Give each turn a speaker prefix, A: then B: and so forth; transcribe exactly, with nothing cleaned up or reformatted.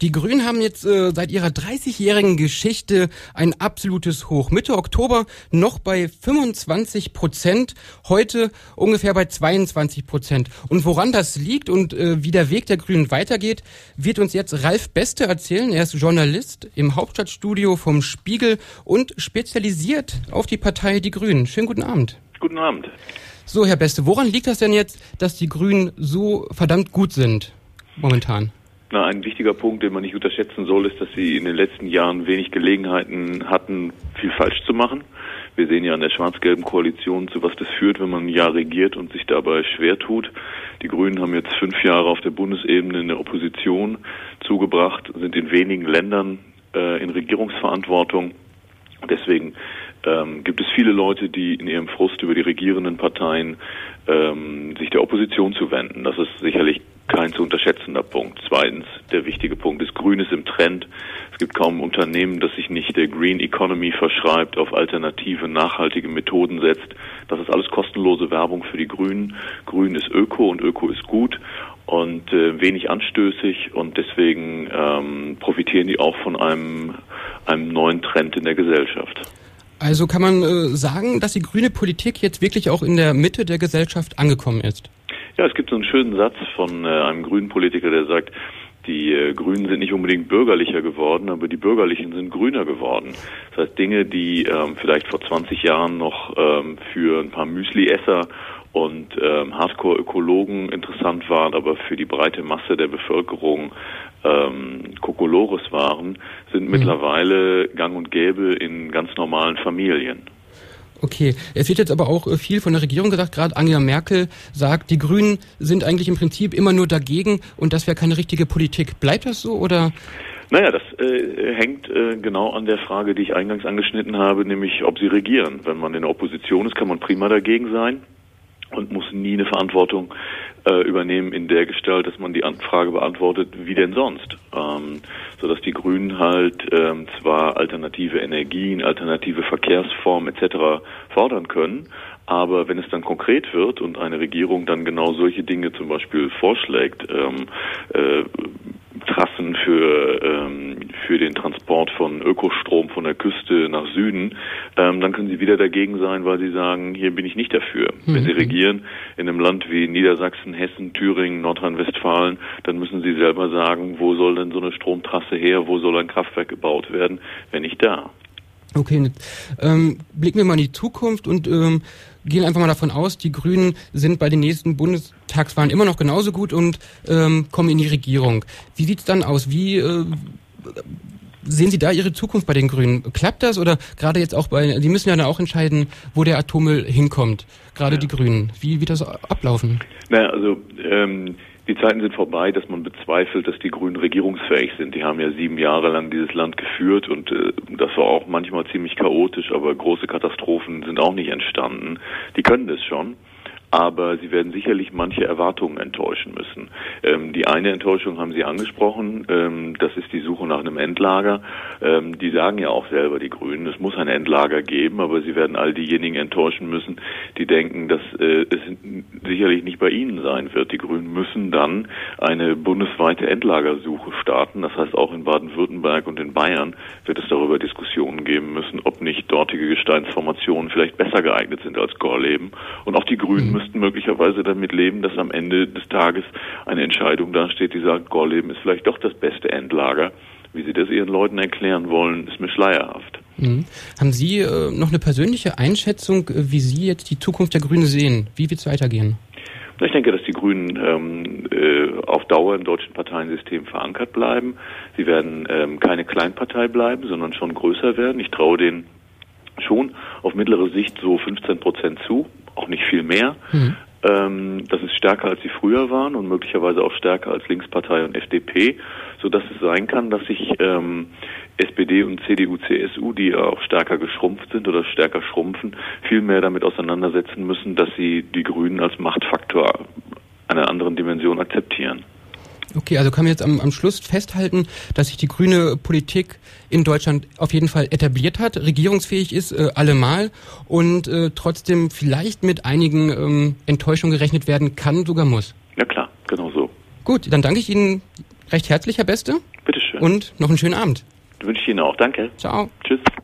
A: Die Grünen haben jetzt äh, seit ihrer dreißigjährigen Geschichte ein absolutes Hoch. Mitte Oktober noch bei fünfundzwanzig Prozent, heute ungefähr bei zweiundzwanzig Prozent. Und woran das liegt und äh, wie der Weg der Grünen weitergeht, wird uns jetzt Ralf Beste erzählen. Er ist Journalist im Hauptstadtstudio vom Spiegel und spezialisiert auf die Partei Die Grünen. Schönen guten Abend.
B: Guten Abend.
A: So, Herr Beste, woran liegt das denn jetzt, dass die Grünen so verdammt gut sind momentan?
B: Na, ein wichtiger Punkt, den man nicht unterschätzen soll, ist, dass sie in den letzten Jahren wenig Gelegenheiten hatten, viel falsch zu machen. Wir sehen ja an der schwarz-gelben Koalition, zu was das führt, wenn man ein Jahr regiert und sich dabei schwer tut. Die Grünen haben jetzt fünf Jahre auf der Bundesebene in der Opposition zugebracht, sind in wenigen Ländern äh, in Regierungsverantwortung. Deswegen ähm, gibt es viele Leute, die in ihrem Frust über die regierenden Parteien ähm, sich der Opposition zuwenden. Das ist sicherlich kein zu unterschätzender Punkt. Zweitens, der wichtige Punkt ist, Grün ist im Trend. Es gibt kaum ein Unternehmen, das sich nicht der Green Economy verschreibt, auf alternative, nachhaltige Methoden setzt. Das ist alles kostenlose Werbung für die Grünen. Grün ist Öko und Öko ist gut und äh, wenig anstößig und deswegen ähm, profitieren die auch von einem, einem neuen Trend in der Gesellschaft.
A: Also kann man äh, sagen, dass die grüne Politik jetzt wirklich auch in der Mitte der Gesellschaft angekommen ist?
B: Ja, es gibt so einen schönen Satz von äh, einem grünen Politiker, der sagt, die äh, Grünen sind nicht unbedingt bürgerlicher geworden, aber die Bürgerlichen sind grüner geworden. Das heißt, Dinge, die ähm, vielleicht vor zwanzig Jahren noch ähm, für ein paar Müsli-Esser und ähm, Hardcore-Ökologen interessant waren, aber für die breite Masse der Bevölkerung ähm, Kokolores waren, sind mhm. mittlerweile gang und gäbe in ganz normalen Familien.
A: Okay, es wird jetzt aber auch viel von der Regierung gesagt, gerade Angela Merkel sagt, die Grünen sind eigentlich im Prinzip immer nur dagegen und das wäre keine richtige Politik. Bleibt das so oder?
B: Naja, das äh, hängt äh, genau an der Frage, die ich eingangs angeschnitten habe, nämlich ob sie regieren. Wenn man in der Opposition ist, kann man prima dagegen sein und muss nie eine Verantwortung äh, übernehmen in der Gestalt, dass man die Frage beantwortet, wie denn sonst? Ähm, sodass die Grünen halt ähm, zwar alternative Energien, alternative Verkehrsformen et cetera fordern können, aber wenn es dann konkret wird und eine Regierung dann genau solche Dinge zum Beispiel vorschlägt, ähm, äh, Trassen für ähm, für den Transport von Ökostrom von der Küste nach Süden, ähm, dann können sie wieder dagegen sein, weil sie sagen, hier bin ich nicht dafür. Mhm. Wenn sie regieren in einem Land wie Niedersachsen, Hessen, Thüringen, Nordrhein-Westfalen, dann müssen sie selber sagen, wo soll denn so eine Stromtrasse her, wo soll ein Kraftwerk gebaut werden, wenn nicht da.
A: Okay, ähm, blicken wir mal in die Zukunft und ähm, gehen einfach mal davon aus, die Grünen sind bei den nächsten Bundestagswahlen immer noch genauso gut und ähm, kommen in die Regierung. Wie sieht's dann aus? Wie äh, sehen Sie da Ihre Zukunft bei den Grünen? Klappt das oder gerade jetzt auch bei, die müssen ja dann auch entscheiden, wo der Atommüll hinkommt, gerade ja. Die Grünen. Wie wird das ablaufen?
B: Naja, also ähm die Zeiten sind vorbei, dass man bezweifelt, dass die Grünen regierungsfähig sind. Die haben ja sieben Jahre lang dieses Land geführt und äh, das war auch manchmal ziemlich chaotisch, aber große Katastrophen sind auch nicht entstanden. Die können das schon, aber sie werden sicherlich manche Erwartungen enttäuschen müssen. Ähm, die eine Enttäuschung haben Sie angesprochen, ähm, das ist die Suche nach einem Endlager. Ähm, die sagen ja auch selber, die Grünen, es muss ein Endlager geben, aber sie werden all diejenigen enttäuschen müssen, die denken, dass äh, es sicherlich nicht bei ihnen sein wird. Die Grünen müssen dann eine bundesweite Endlagersuche starten. Das heißt, auch in Baden-Württemberg und in Bayern wird es darüber Diskussionen geben müssen, ob nicht dortige Gesteinsformationen vielleicht besser geeignet sind als Gorleben. Und auch die Grünen müssen müssten möglicherweise damit leben, dass am Ende des Tages eine Entscheidung dasteht, die sagt, Gorleben ist vielleicht doch das beste Endlager. Wie Sie das Ihren Leuten erklären wollen, ist mir schleierhaft.
A: Mhm. Haben Sie äh, noch eine persönliche Einschätzung, wie Sie jetzt die Zukunft der Grünen sehen? Wie wird es weitergehen?
B: Ich denke, dass die Grünen ähm, äh, auf Dauer im deutschen Parteiensystem verankert bleiben. Sie werden ähm, keine Kleinpartei bleiben, sondern schon größer werden. Ich traue denen schon auf mittlere Sicht so fünfzehn Prozent zu, auch nicht viel mehr. Mhm. Ähm, das ist stärker, als sie früher waren und möglicherweise auch stärker als Linkspartei und F D P, sodass es sein kann, dass sich ähm, S P D und C D U, C S U, die ja auch stärker geschrumpft sind oder stärker schrumpfen, viel mehr damit auseinandersetzen müssen, dass sie die Grünen als Machtfaktor einer anderen Dimension akzeptieren.
A: Okay, also kann man jetzt am, am Schluss festhalten, dass sich die grüne Politik in Deutschland auf jeden Fall etabliert hat, regierungsfähig ist, äh, allemal und äh, trotzdem vielleicht mit einigen ähm, Enttäuschungen gerechnet werden kann, sogar muss.
B: Ja klar, genau so.
A: Gut, dann danke ich Ihnen recht herzlich, Herr Beste.
B: Bitteschön.
A: und noch einen schönen Abend.
B: Wünsche ich Ihnen auch. Danke.
A: Ciao.
B: Tschüss.